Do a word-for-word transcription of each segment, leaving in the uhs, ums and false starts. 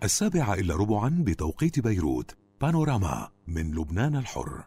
السابعة إلا ربعا بتوقيت بيروت. بانوراما من لبنان الحر.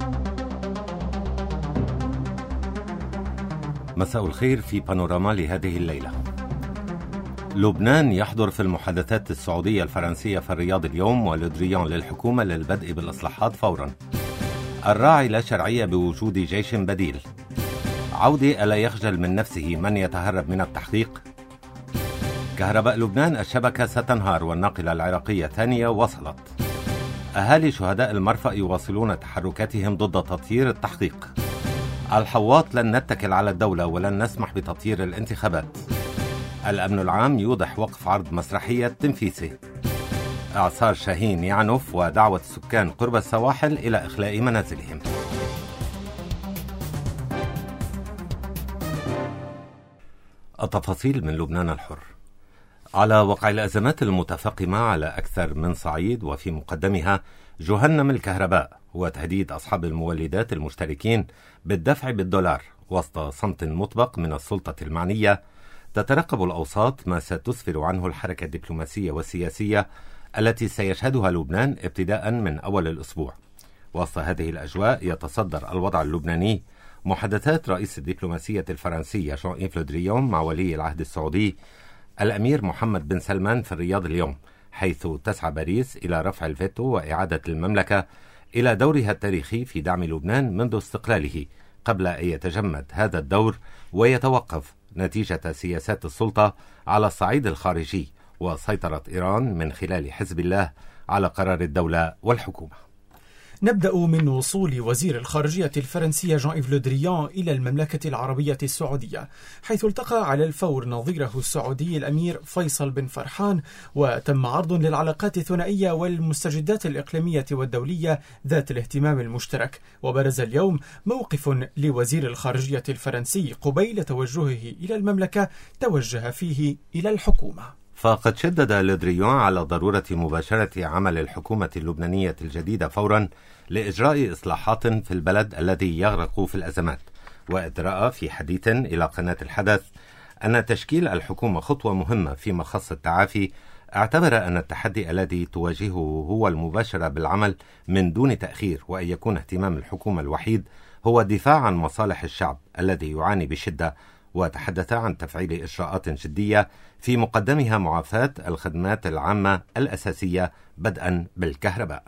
مساء الخير في بانوراما لهذه الليلة. لبنان يحضر في المحادثات السعودية الفرنسية في الرياض اليوم، ولودريان للحكومة للبدء بالإصلاحات فورا. الراعي لا شرعية بوجود جيش بديل. عودة ألا يخجل من نفسه من يتهرب من التحقيق. كهرباء لبنان الشبكة ستنهار والناقلة العراقية ثانية وصلت. أهالي شهداء المرفأ يواصلون تحركاتهم ضد تطهير التحقيق. الحواط لن نتكل على الدولة ولن نسمح بتطهير الانتخابات. الأمن العام يوضح وقف عرض مسرحية تنفيسي. إعصار شاهين يعنف ودعوة السكان قرب السواحل إلى إخلاء منازلهم. التفاصيل من لبنان الحر. على وقع الأزمات المتفاقمة على أكثر من صعيد، وفي مقدمها جهنم الكهرباء وتهديد أصحاب المولدات المشتركين بالدفع بالدولار وسط صمت مطبق من السلطة المعنية، تترقب الأوساط ما ستسفر عنه الحركة الدبلوماسية والسياسية التي سيشهدها لبنان ابتداء من أول الأسبوع. وسط هذه الأجواء يتصدر الوضع اللبناني محادثات رئيس الدبلوماسية الفرنسية جان إيف لو دريون مع ولي العهد السعودي الأمير محمد بن سلمان في الرياض اليوم، حيث تسعى باريس إلى رفع الفيتو وإعادة المملكة إلى دورها التاريخي في دعم لبنان منذ استقلاله، قبل أن يتجمد هذا الدور ويتوقف نتيجة سياسات السلطة على الصعيد الخارجي وسيطرة إيران من خلال حزب الله على قرار الدولة والحكومة. نبدأ من وصول وزير الخارجية الفرنسي جان إيف لو دريون إلى المملكة العربية السعودية، حيث التقى على الفور نظيره السعودي الأمير فيصل بن فرحان، وتم عرض للعلاقات الثنائية والمستجدات الإقليمية والدولية ذات الاهتمام المشترك. وبرز اليوم موقف لوزير الخارجية الفرنسي قبيل توجهه إلى المملكة توجه فيه إلى الحكومة. فقد شدد لو دريون على ضرورة مباشرة عمل الحكومة اللبنانية الجديدة فورا لإجراء إصلاحات في البلد الذي يغرق في الأزمات، وإذ رأى في حديث إلى قناة الحدث أن تشكيل الحكومة خطوة مهمة في مخص التعافي، اعتبر أن التحدي الذي تواجهه هو المباشرة بالعمل من دون تأخير، وأن يكون اهتمام الحكومة الوحيد هو الدفاع عن مصالح الشعب الذي يعاني بشدة. وتحدث عن تفعيل إجراءات جدية في مقدمها معافاة الخدمات العامة الأساسية بدءا بالكهرباء.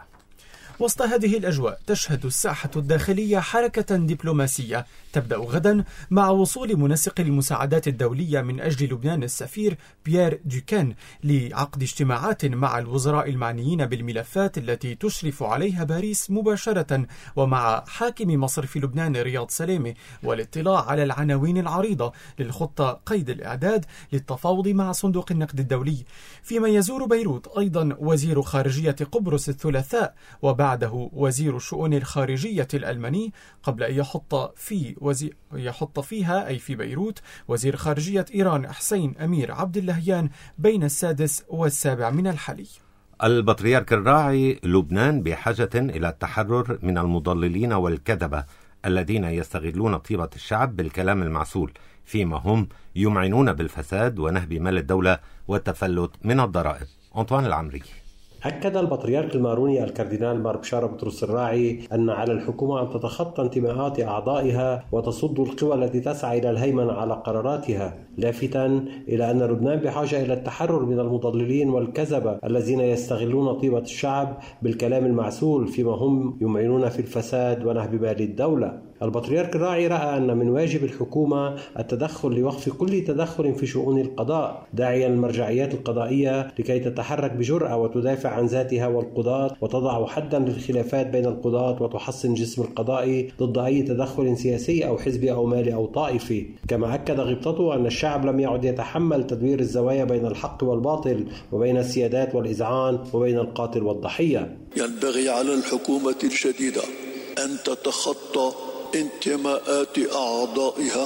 وسط هذه الأجواء تشهد الساحة الداخلية حركة دبلوماسية تبدأ غدا مع وصول منسق المساعدات الدولية من أجل لبنان السفير بيير دوكان لعقد اجتماعات مع الوزراء المعنيين بالملفات التي تشرف عليها باريس مباشرة، ومع حاكم مصرف لبنان رياض سلامة، والاطلاع على العناوين العريضة للخطة قيد الإعداد للتفاوض مع صندوق النقد الدولي. فيما يزور بيروت أيضا وزير خارجية قبرص الثلاثاء، وبعد بعده وزير الشؤون الخارجية الألماني، قبل أن يحط في وزي... يحط فيها أي في بيروت وزير خارجية إيران حسين أمير عبد اللهيان بين السادس والسابع من الحلي. البطريرك الراعي: لبنان بحاجة إلى التحرر من المضللين والكذبة الذين يستغلون طيبة الشعب بالكلام المعسول، فيما هم يمعنون بالفساد ونهب مال الدولة والتفلت من الضرائب. أنطوان العمري. أكد البطريرك الماروني الكاردينال مار بشارة بطرس الراعي أن على الحكومة أن تتخطى انتماءات أعضائها وتصد القوى التي تسعى إلى الهيمنة على قراراتها، لافتا إلى أن لبنان بحاجة إلى التحرر من المضللين والكذبة الذين يستغلون طيبة الشعب بالكلام المعسول، فيما هم يمعنون في الفساد ونهب مال الدولة. البطريرك الراعي رأى أن من واجب الحكومة التدخل لوقف كل تدخل في شؤون القضاء، داعيا المرجعيات القضائية لكي تتحرك بجرأة وتدافع عن ذاتها والقضاة، وتضع حدا للخلافات بين القضاة، وتحصن جسم القضائي ضد أي تدخل سياسي أو حزبي أو مالي أو طائفي. كما أكد غبطته أن الشعب لم يعد يتحمل تدوير الزوايا بين الحق والباطل، وبين السيادات والإذعان، وبين القاتل والضحية. ينبغي على الحكومة الجديدة أن تتخطى انتماءات أعضائها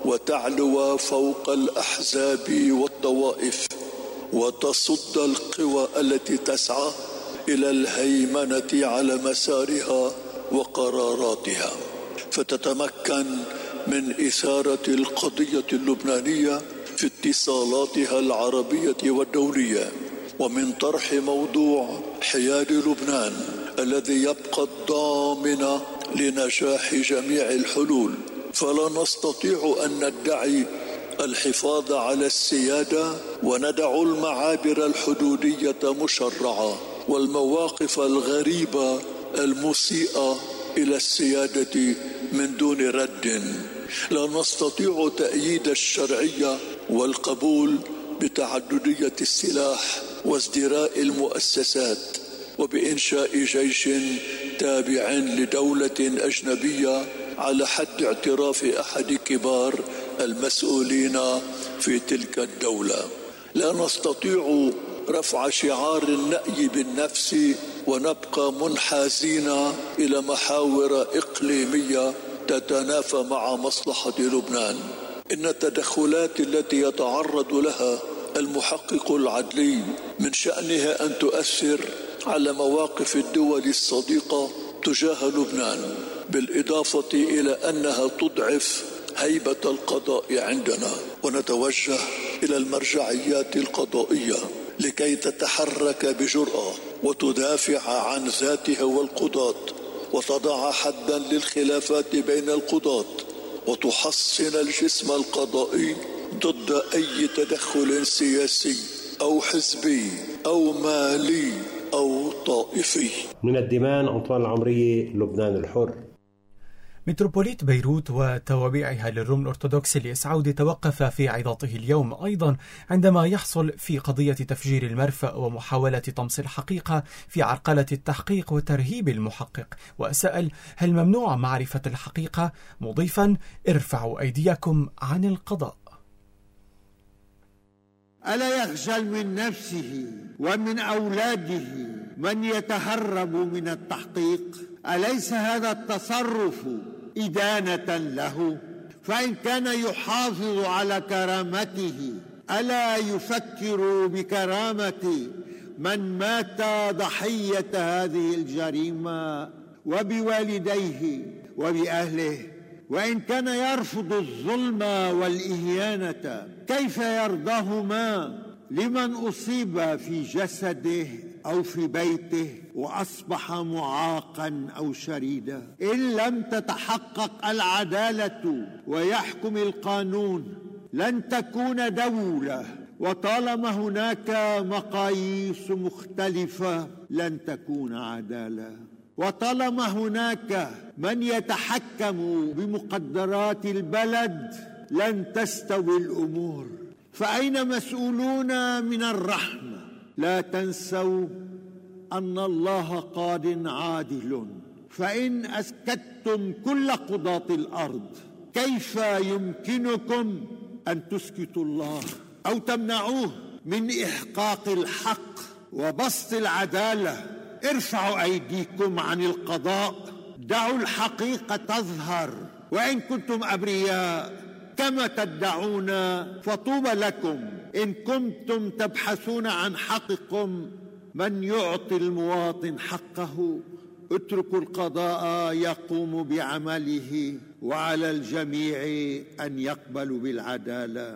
وتعلو فوق الأحزاب والطوائف، وتصد القوى التي تسعى إلى الهيمنة على مسارها وقراراتها، فتتمكن من إثارة القضية اللبنانية في اتصالاتها العربية والدولية، ومن طرح موضوع حياد لبنان الذي يبقى الضامن لنجاح جميع الحلول، فلا نستطيع أن ندعي الحفاظ على السيادة وندع المعابر الحدودية مشرعة والمواقف الغريبة المسيئة إلى السيادة من دون رد. لا نستطيع تأييد الشرعية والقبول بتعددية السلاح وازدراء المؤسسات وبإنشاء جيش تابع لدولة أجنبية على حد اعتراف أحد كبار المسؤولين في تلك الدولة. لا نستطيع رفع شعار النأي بالنفس ونبقى منحازين إلى محاور إقليمية تتنافى مع مصلحة لبنان. إن التدخلات التي يتعرض لها المحقق العدلي من شأنها أن تؤثر على مواقف الدول الصديقة تجاه لبنان، بالإضافة إلى أنها تضعف هيبة القضاء عندنا. ونتوجه إلى المرجعيات القضائية لكي تتحرك بجرأة وتدافع عن ذاتها والقضاة، وتضع حدا للخلافات بين القضاة، وتحصن الجسم القضائي ضد أي تدخل سياسي أو حزبي أو مالي أو طائفي. من الدمام أنطوان العمرية، لبنان الحر. متروبوليت بيروت وتوابعها للروم الأرثوذكسي اليسعودي توقف في عظاته اليوم أيضا عندما يحصل في قضية تفجير المرفأ ومحاولة طمس الحقيقة في عرقلة التحقيق وترهيب المحقق، وسأل: هل ممنوع معرفة الحقيقة؟ مضيفا: ارفعوا أيديكم عن القضاء. ألا يخجل من نفسه ومن أولاده من يتهرب من التحقيق؟ أليس هذا التصرف إدانة له؟ فإن كان يحافظ على كرامته ألا يفكر بكرامة من مات ضحية هذه الجريمة وبوالديه وبأهله؟ وإن كان يرفض الظلم والإهانة كيف يرضاهما لمن أصيب في جسده أو في بيته وأصبح معاقا أو شريدا؟ إن لم تتحقق العدالة ويحكم القانون لن تكون دولة، وطالما هناك مقاييس مختلفة لن تكون عدالة، وطالما هناك من يتحكم بمقدرات البلد لن تستوي الأمور. فأين مسؤولون من الرحمة؟ لا تنسوا أن الله قاض عادل، فإن أسكتتم كل قضاة الأرض كيف يمكنكم أن تسكتوا الله أو تمنعوه من إحقاق الحق وبسط العدالة؟ ارفعوا أيديكم عن القضاء، دعوا الحقيقة تظهر، وإن كنتم أبرياء كما تدعون فطوبى لكم. إن كنتم تبحثون عن حقكم من يعطي المواطن حقه، اتركوا القضاء يقوم بعمله، وعلى الجميع أن يقبلوا بالعدالة.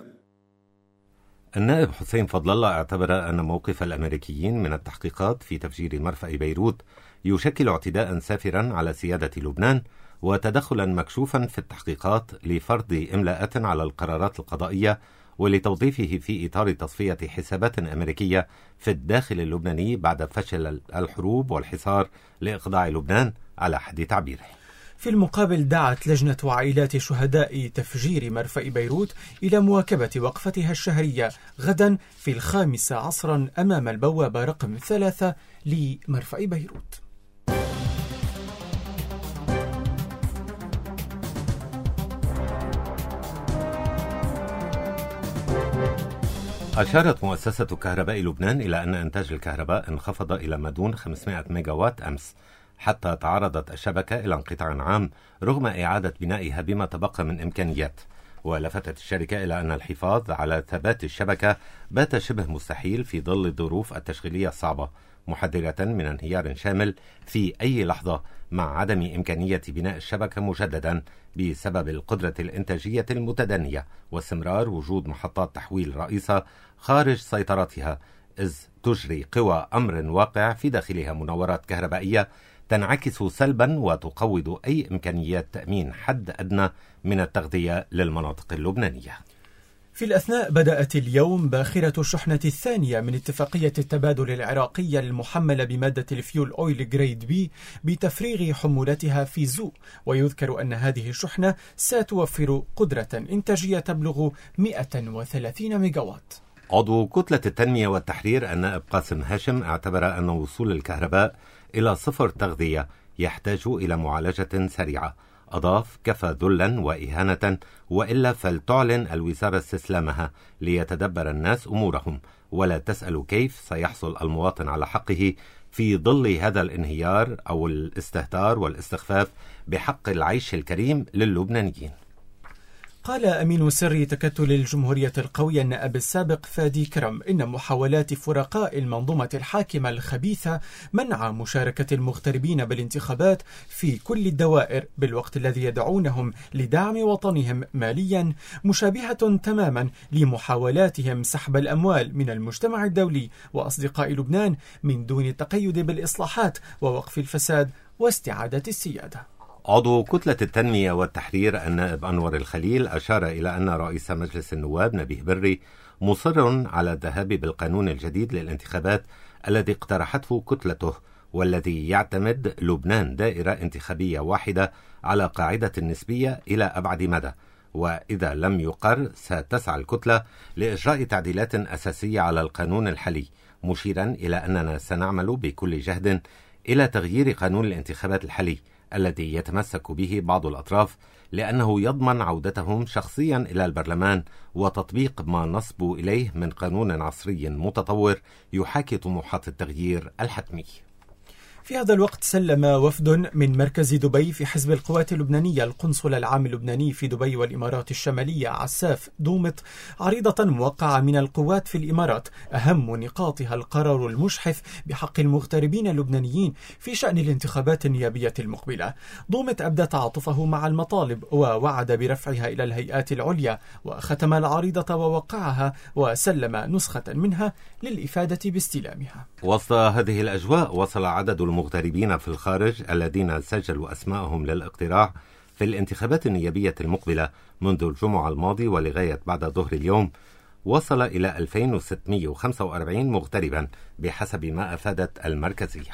النائب حسين فضل الله اعتبر أن موقف الأمريكيين من التحقيقات في تفجير مرفأ بيروت يشكل اعتداء سافرا على سيادة لبنان وتدخلا مكشوفا في التحقيقات لفرض إملاءات على القرارات القضائية ولتوظيفه في إطار تصفية حسابات أمريكية في الداخل اللبناني بعد فشل الحروب والحصار لإخضاع لبنان على حد تعبيره. في المقابل دعت لجنة عائلات شهداء تفجير مرفأ بيروت إلى مواكبة وقفتها الشهرية غدا في الخامسة عصرا أمام البوابة رقم ثلاثة لمرفأ بيروت. أشارت مؤسسة كهرباء لبنان إلى أن إنتاج الكهرباء انخفض إلى ما دون خمسمائة ميجاوات أمس، حتى تعرضت الشبكة إلى انقطاع عام رغم إعادة بنائها بما تبقى من إمكانيات. ولفتت الشركة إلى أن الحفاظ على ثبات الشبكة بات شبه مستحيل في ظل الظروف التشغيلية الصعبة، محذرة من انهيار شامل في أي لحظة مع عدم إمكانية بناء الشبكة مجددا بسبب القدرة الإنتاجية المتدنية واستمرار وجود محطات تحويل رئيسة خارج سيطرتها إذ تجري قوى أمر واقع في داخلها مناورات كهربائية تنعكس سلبا وتقوض أي إمكانيات تأمين حد أدنى من التغذية للمناطق اللبنانية. في الأثناء بدأت اليوم باخرة الشحنة الثانية من اتفاقية التبادل العراقية المحملة بمادة الفيول أويل جريد بي بتفريغ حمولتها في زو، ويذكر أن هذه الشحنة ستوفر قدرة إنتاجية تبلغ مئة وثلاثين ميجاوات. عضو كتلة التنمية والتحرير النائب قاسم هاشم اعتبر أن وصول الكهرباء إلى صفر تغذية يحتاج إلى معالجة سريعة. أضاف: كفى ذلا وإهانة، وإلا فلتعلن الوزارة استسلامها ليتدبر الناس أمورهم، ولا تسأل كيف سيحصل المواطن على حقه في ظل هذا الانهيار أو الاستهتار والاستخفاف بحق العيش الكريم للبنانيين. قال أمين سر تكتل الجمهورية القوية النائب السابق فادي كرم إن محاولات فرقاء المنظومة الحاكمة الخبيثة منع مشاركة المغتربين بالانتخابات في كل الدوائر بالوقت الذي يدعونهم لدعم وطنهم ماليا مشابهة تماما لمحاولاتهم سحب الأموال من المجتمع الدولي وأصدقاء لبنان من دون التقيد بالإصلاحات ووقف الفساد واستعادة السيادة. عضو كتلة التنمية والتحرير النائب أنور الخليل أشار إلى أن رئيس مجلس النواب نبيه بري مصر على الذهاب بالقانون الجديد للانتخابات الذي اقترحته كتلته، والذي يعتمد لبنان دائرة انتخابية واحدة على قاعدة النسبية إلى أبعد مدى، وإذا لم يقر ستسعى الكتلة لإجراء تعديلات أساسية على القانون الحالي، مشيرا إلى أننا سنعمل بكل جهد إلى تغيير قانون الانتخابات الحالي الذي يتمسك به بعض الأطراف لأنه يضمن عودتهم شخصيا إلى البرلمان وتطبيق ما نصبوا إليه من قانون عصري متطور يحاكي طموحات التغيير الحتمي. في هذا الوقت سلم وفد من مركز دبي في حزب القوات اللبنانية القنصل العام اللبناني في دبي والإمارات الشمالية عساف دومط عريضة موقعة من القوات في الإمارات أهم نقاطها القرار المشحف بحق المغتربين اللبنانيين في شأن الانتخابات النيابية المقبلة. دومط أبدى تعاطفه مع المطالب ووعد برفعها إلى الهيئات العليا، وختم العريضة ووقعها وسلم نسخة منها للإفادة باستلامها. وسط هذه الأجواء وصل عدد المغتربين في الخارج الذين سجلوا أسماءهم للاقتراع في الانتخابات النيابية المقبلة منذ الجمعة الماضي ولغاية بعد ظهر اليوم وصل إلى ألفين وستمئة وخمسة وأربعين مغتربا بحسب ما أفادت المركزية.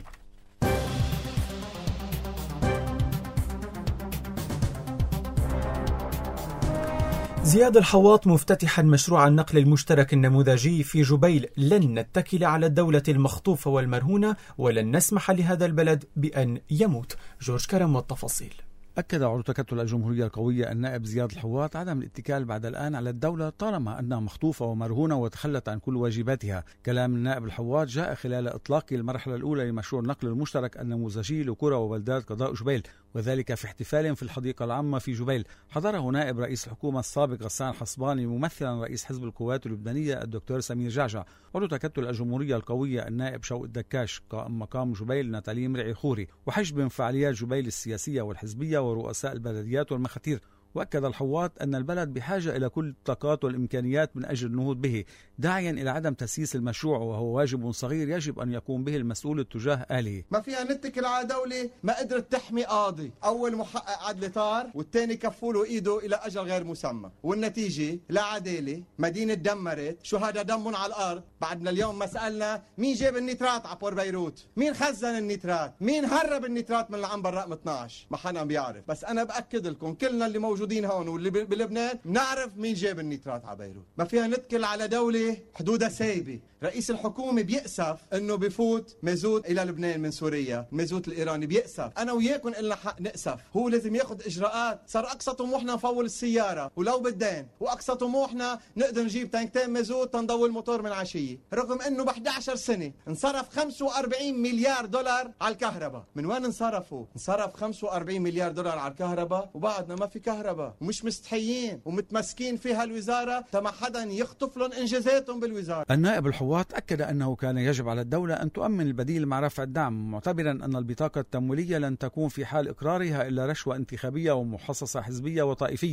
زياد الحواط مفتتحا مشروع النقل المشترك النموذجي في جبيل: لن نتكل على الدولة المخطوفة والمرهونة ولن نسمح لهذا البلد بأن يموت. جورج كرم والتفاصيل. أكد عضو تكتل الجمهورية القوية النائب زياد الحواط عدم الاتكال بعد الآن على الدولة طالما أنها مخطوفة ومرهونة وتخلت عن كل واجباتها. كلام النائب الحواط جاء خلال إطلاق المرحلة الأولى لمشروع النقل المشترك النموذجي لقرى وبلدات قضاء جبيل، وذلك في احتفال في الحديقة العامة في جبيل حضره نائب رئيس الحكومة السابق غسان حصباني ممثلا رئيس حزب القوات اللبنانية الدكتور سمير جعجع، عضو تكتل الجمهورية القوية النائب شوق الدكاش، قائم مقام جبيل ناتالي مرعي خوري، وحجب من فعاليات جبيل السياسية والحزبية ورؤساء البلديات والمخاتير. وأكد الحواط أن البلد بحاجة إلى كل الطاقات والإمكانيات من أجل النهوض به، داعيا إلى عدم تسييس المشروع وهو واجب صغير يجب أن يقوم به المسؤول تجاه أهله. ما فيها نتكل على دولة ما قدرت تحمي قاضي، أول محقق عدل طار والثاني كفوله إيده إلى أجل غير مسمى، والنتيجة لا عدالة، مدينة دمرت، شهداء دمهم على الأرض. بعدنا اليوم ما سألنا مين جاب النيترات على بور بيروت، مين خزن النيترات، مين هرب النيترات من العنبر رقم اثنعش، ما حدا بيعرف. بس أنا بأكد لكم كلنا اللي موجودين هون واللي بلبنان بنعرف مين جاب النيترات على بيروت. ما فيها نتكل على دولة حدودها سايبة. رئيس الحكومة بيأسف انه بفوت مازوت الى لبنان من سوريا، المازوت الايراني بيأسف. انا وياكم إلنا حق نأسف، هو لازم ياخذ اجراءات. صار اقصى طموحنا نفول السيارة ولو بدين، واقصى طموحنا نقدر نجيب تانكتين مازوت تنضوي الموتور من عشية، رغم انه ب إحدى عشر سنة انصرف خمسة وأربعين مليار دولار على الكهرباء. من وين انصرفوا؟ انصرف خمسة وأربعين مليار دولار على الكهرباء وبعدنا ما في كهرباء، ومش مستحيين ومتمسكين فيها الوزارة تما حدا يخطف لهم انجازاتهم بالوزارة. النائب الحواط أكد أنه كان يجب على الدولة أن تؤمن البديل مع رفع الدعم، معتبرا أن البطاقة التمويلية لن تكون في حال إقرارها إلا رشوة انتخابية ومحصصة حزبية وطائفية،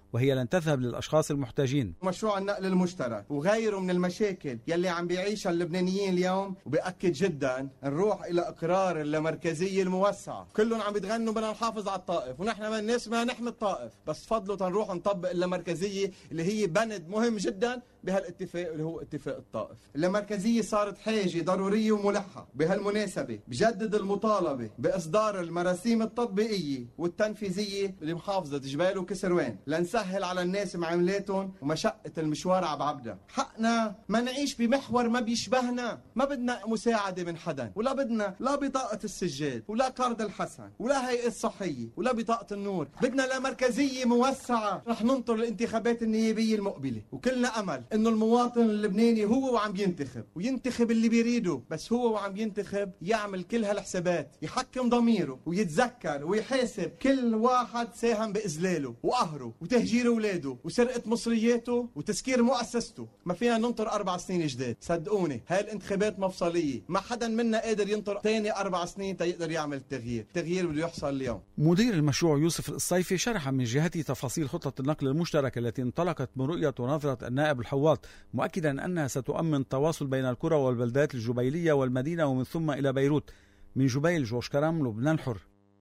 وهي لن تذهب للأشخاص المحتاجين. مشروع النقل المشترك وغيره من المشاكل يلي عم بيعيشها اللبنانيين اليوم، وبأكد جدا نروح إلى إقرار اللامركزية الموسعة. كلهم عم بيتغنوا بدنا نحافظ على الطائف، ونحن ما الناس ما نحمي الطائف، بس فضلوا تنروح نطبق اللامركزية اللي هي بند مهم جدا بهالاتفاق اللي هو اتفاق الطائف. اللامركزية صارت حاجة ضرورية وملحة. بهالمناسبة بجدد المطالبة بإصدار المراسيم التطبيقية والتنفيذية لمحافظة جبال وكسروان لنسهل على الناس معاملاتهم ومشقة المشوار عبعبدا. حقنا ما نعيش بمحور ما بيشبهنا، ما بدنا مساعدة من حدا، ولا بدنا لا بطاقة السجاد ولا كارد الحسن ولا هيئة صحية ولا بطاقة النور. بدنا لامركزية موسعة. رح ننطر الانتخابات النيابية المقبلة، وكلنا أمل انه المواطن اللبناني هو وعم ينتخب وينتخب اللي بيريده، بس هو وعم ينتخب يعمل كل هالحسابات، يحكم ضميره ويتذكر ويحاسب كل واحد ساهم بإذلاله وقهره وتهجير اولاده وسرقة مصرياته وتسكير مؤسسته. ما فينا ننطر اربع سنين جداد، صدقوني هاي الانتخابات مفصلية، ما حدا منا قادر ينطر تاني اربع سنين تيقدر يعمل التغيير. التغيير بده يحصل اليوم. مدير المشروع يوسف الصيفي شرح من جهته تفاصيل خطة النقل المشترك التي انطلقت من رؤية ونظرة النائب الحواط، مؤكدا أنها ستؤمن التواصل بين القرى والبلدات الجبيلية والمدينة ومن ثم إلى بيروت. من جبيل جورج كرم، لبنان الحر.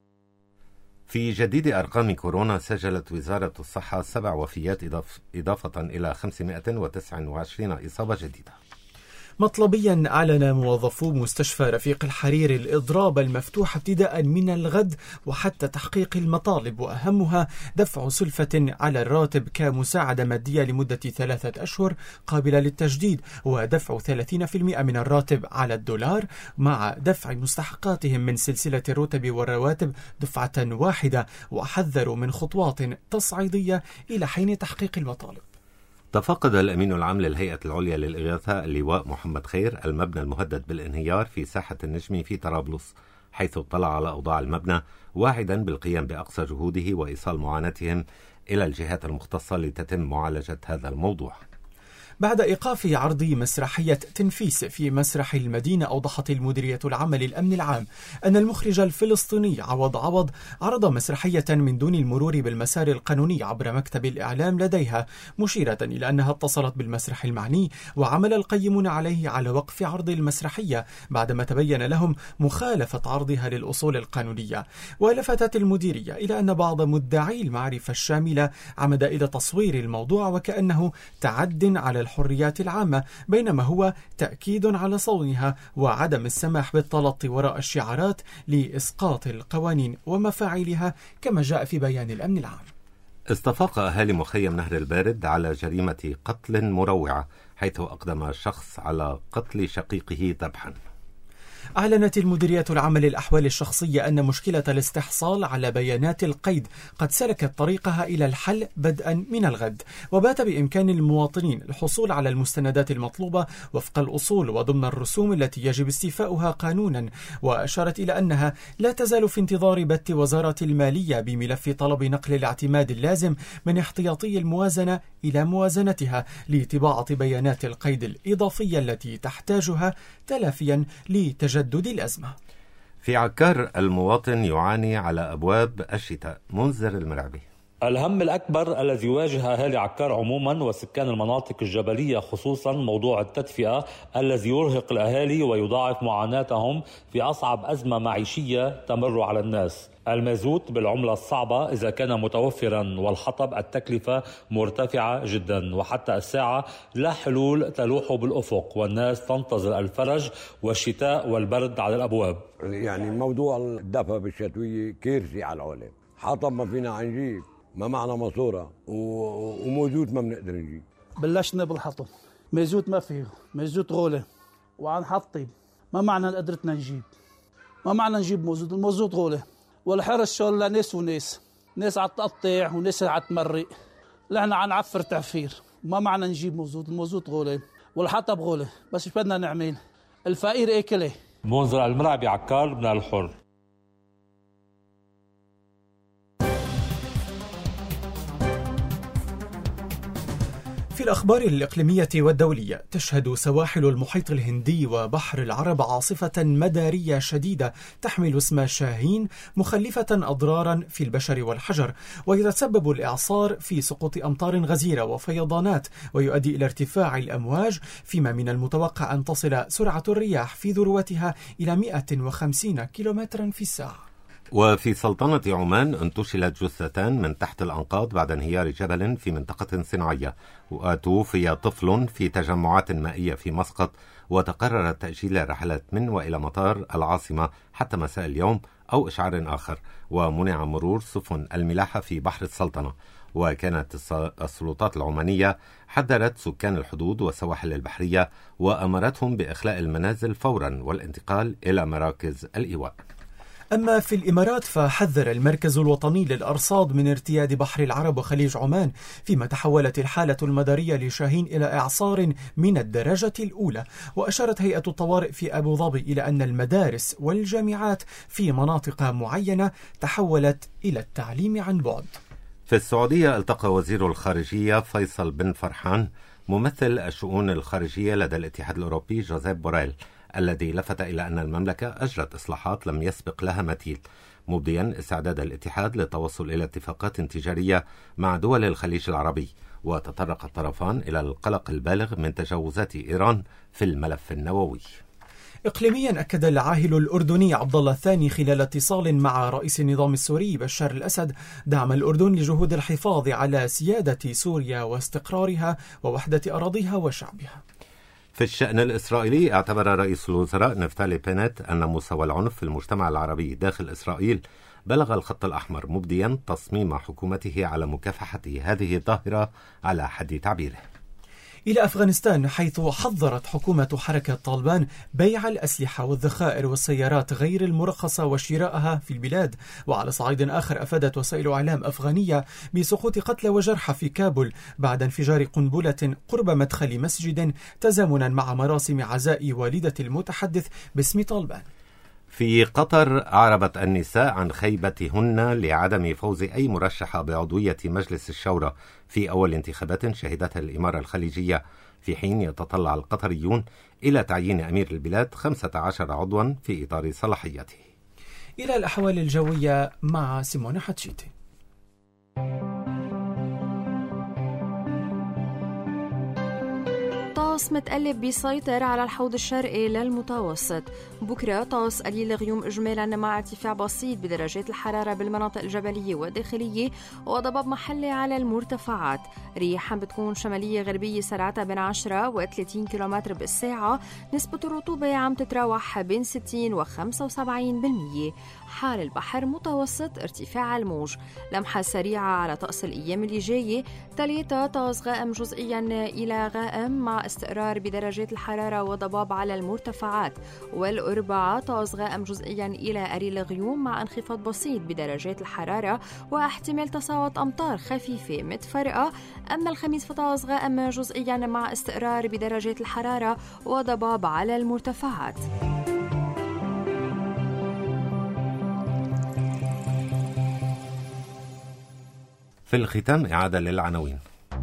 في جديد أرقام كورونا، سجلت وزارة الصحة سبع وفيات إضافة إلى خمسمائة وتسعة وعشرين إصابة جديدة. مطلبيا أعلن موظفو مستشفى رفيق الحرير الإضراب المفتوح ابتداء من الغد وحتى تحقيق المطالب، وأهمها دفع سلفة على الراتب كمساعدة مادية لمدة ثلاثة أشهر قابلة للتجديد، ودفع ثلاثين بالمئة من الراتب على الدولار، مع دفع مستحقاتهم من سلسلة الرتب والرواتب دفعة واحدة، وحذروا من خطوات تصعيدية إلى حين تحقيق المطالب. تفقد الأمين العام للهيئة العليا للإغاثة اللواء محمد خير المبنى المهدد بالانهيار في ساحة النجمي في طرابلس، حيث اطلع على أوضاع المبنى، واعدا بالقيام بأقصى جهوده وإيصال معاناتهم إلى الجهات المختصة لتتم معالجة هذا الموضوع. بعد إيقاف عرض مسرحية تنفيس في مسرح المدينة، أوضحت المديرية العامة للأمن العام أن المخرج الفلسطيني عوض عوض عرض مسرحية من دون المرور بالمسار القانوني عبر مكتب الإعلام لديها، مشيرة إلى أنها اتصلت بالمسرح المعني وعمل القيمون عليه على وقف عرض المسرحية بعدما تبين لهم مخالفة عرضها للأصول القانونية. ولفتت المديرية إلى أن بعض مدعي المعرفة الشاملة عمد إلى تصوير الموضوع وكأنه تعد على الحريات العامة، بينما هو تأكيد على صونها وعدم السماح بالتلطي وراء الشعارات لإسقاط القوانين ومفاعيلها، كما جاء في بيان الأمن العام. استفاق أهالي مخيم نهر البارد على جريمة قتل مروعة، حيث أقدم شخص على قتل شقيقه ذبحا. أعلنت المديرية العامة للأحوال الشخصية أن مشكلة الاستحصال على بيانات القيد قد سلكت طريقها إلى الحل بدءا من الغد، وبات بإمكان المواطنين الحصول على المستندات المطلوبة وفق الأصول وضمن الرسوم التي يجب استيفاؤها قانونا. وأشارت إلى أنها لا تزال في انتظار بت وزارة المالية بملف طلب نقل الاعتماد اللازم من احتياطي الموازنة إلى موازنتها لطباعة بيانات القيد الإضافية التي تحتاجها تلافيا لتجدد الأزمة. في عكار، المواطن يعاني على أبواب الشتاء. منذر المرعبي. الهم الأكبر الذي يواجه أهالي عكار عموما وسكان المناطق الجبلية خصوصا موضوع التدفئة الذي يرهق الأهالي ويضاعف معاناتهم في أصعب أزمة معيشية تمر على الناس. المازوت بالعملة الصعبة إذا كان متوفرا، والحطب التكلفة مرتفعة جدا، وحتى الساعة لا حلول تلوح بالأفق، والناس تنتظر الفرج والشتاء والبرد على الأبواب. يعني موضوع الدفا بالشتوية كارثي على العالم. حطب ما فينا نجيب، ما معنا ماسورة، ومازوت ما بنقدر نجيب. بلشنا بالحطب، مازوت ما فيه، مازوت غولة، وعن حطب ما معنا قدرتنا نجيب، ما معنا نجيب مازوت، المازوت غولة، والحرس شغلة ناس وناس، ناس عتقطع وناس عتمرق، نحن عن عفر تعفير، ما معنا نجيب مازوت، المازوت غولة والحطب غولة، بس ايش بدنا نعمل؟ الفقير اكله. منذر المرعبي، عكار، من الحر. في الأخبار الإقليمية والدولية، تشهد سواحل المحيط الهندي وبحر العرب عاصفة مدارية شديدة تحمل اسم شاهين مخلفة أضرارا في البشر والحجر، ويتسبب الإعصار في سقوط أمطار غزيرة وفيضانات، ويؤدي إلى ارتفاع الأمواج، فيما من المتوقع أن تصل سرعة الرياح في ذروتها إلى مئة وخمسين كيلومترا في الساعة. وفي سلطنة عمان انتشلت جثتان من تحت الأنقاض بعد انهيار جبل في منطقة صناعية، وتوفي طفل في تجمعات مائية في مسقط، وتقرر تأجيل الرحلات من وإلى مطار العاصمة حتى مساء اليوم أو إشعار آخر، ومنع مرور سفن الملاحة في بحر السلطنة. وكانت السلطات العمانية حذرت سكان الحدود والسواحل البحرية وأمرتهم بإخلاء المنازل فورا والانتقال إلى مراكز الإيواء. أما في الإمارات فحذر المركز الوطني للأرصاد من ارتياد بحر العرب وخليج عمان، فيما تحولت الحالة المدارية لشاهين إلى إعصار من الدرجة الأولى. وأشارت هيئة الطوارئ في أبو ظبي إلى أن المدارس والجامعات في مناطق معينة تحولت إلى التعليم عن بعد. في السعودية التقى وزير الخارجية فيصل بن فرحان ممثل الشؤون الخارجية لدى الاتحاد الأوروبي جوزيف بوريل، الذي لفت إلى أن المملكة أجرت إصلاحات لم يسبق لها مثيل، مبديا استعداد الاتحاد للتوصل إلى اتفاقات تجارية مع دول الخليج العربي. وتطرق الطرفان إلى القلق البالغ من تجاوزات إيران في الملف النووي. إقليميا، أكد العاهل الأردني عبد الله الثاني خلال اتصال مع رئيس النظام السوري بشار الأسد دعم الأردن لجهود الحفاظ على سيادة سوريا واستقرارها ووحدة أراضيها وشعبها. في الشأن الإسرائيلي، اعتبر رئيس الوزراء نفتالي بينت أن مستوى العنف في المجتمع العربي داخل إسرائيل بلغ الخط الأحمر، مبديا تصميم حكومته على مكافحة هذه الظاهرة على حد تعبيره. إلى أفغانستان، حيث حذرت حكومة حركة طالبان بيع الأسلحة والذخائر والسيارات غير المرخصة وشرائها في البلاد. وعلى صعيد آخر، أفادت وسائل إعلام أفغانية بسقوط قتلى وجرحى في كابول بعد انفجار قنبلة قرب مدخل مسجد، تزامنا مع مراسم عزاء والدة المتحدث باسم طالبان. في قطر، أعربت النساء عن خيبتهن لعدم فوز أي مرشحة بعضوية مجلس الشورى في أول انتخابات شهدتها الإمارة الخليجية، في حين يتطلع القطريون إلى تعيين أمير البلاد خمسة عشر عضوا في إطار صلاحيته. إلى الأحوال الجوية مع سيمون حتشيتي. طقس متقلب بيسيطر على الحوض الشرقي للمتوسط. بكرة طقس قليل الغيوم إجمالا مع ارتفاع بسيط بدرجات الحرارة بالمناطق الجبلية والداخلية وضباب محلي على المرتفعات. رياح بتكون شمالية غربية سرعتها بين عشرة وثلاثين كيلومتر بالساعة. نسبة الرطوبة عم تتراوح بين ستين وخمسة وسبعين بالمية. حال البحر متوسط، ارتفاع الموج. لمحة سريعة على طقس الأيام اللي جاية. ثلاثة طقس غائم جزئيا إلى غائم مع استقرار بدرجات الحرارة وضباب على المرتفعات. والأربعة طقس غائم جزئيا إلى قليل غيوم مع انخفاض بسيط بدرجات الحرارة واحتمال تساقط أمطار خفيفة متفرقة. أما الخميس فطقس غائم جزئيا مع استقرار بدرجات الحرارة وضباب على المرتفعات. في الختام إعادة للعناوين.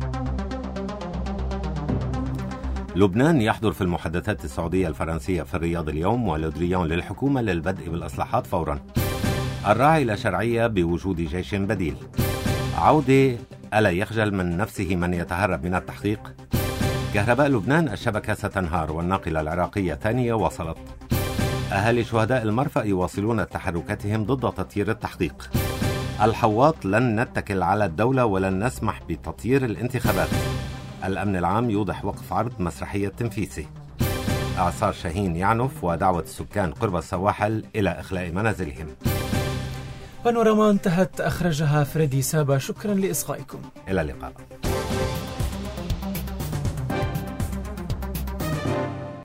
لبنان يحضر في المحادثات السعودية الفرنسية في الرياض اليوم، ولودريان للحكومة للبدء بالإصلاحات فورا. الراعي لا شرعية بوجود جيش بديل. عودة ألا يخجل من نفسه من يتهرب من التحقيق. كهرباء لبنان الشبكة ستنهار والناقلة العراقية ثانية وصلت. أهالي شهداء المرفأ يواصلون تحركاتهم ضد تطيير التحقيق. الحواط لن نتكل على الدولة ولن نسمح بتطيير الانتخابات. الأمن العام يوضح وقف عرض مسرحية تنفيسي. إعصار شاهين يعنف ودعوة السكان قرب السواحل إلى إخلاء منازلهم. بانوراما انتهت، أخرجها فريدي سابا. شكرا لإصغائكم. إلى اللقاء.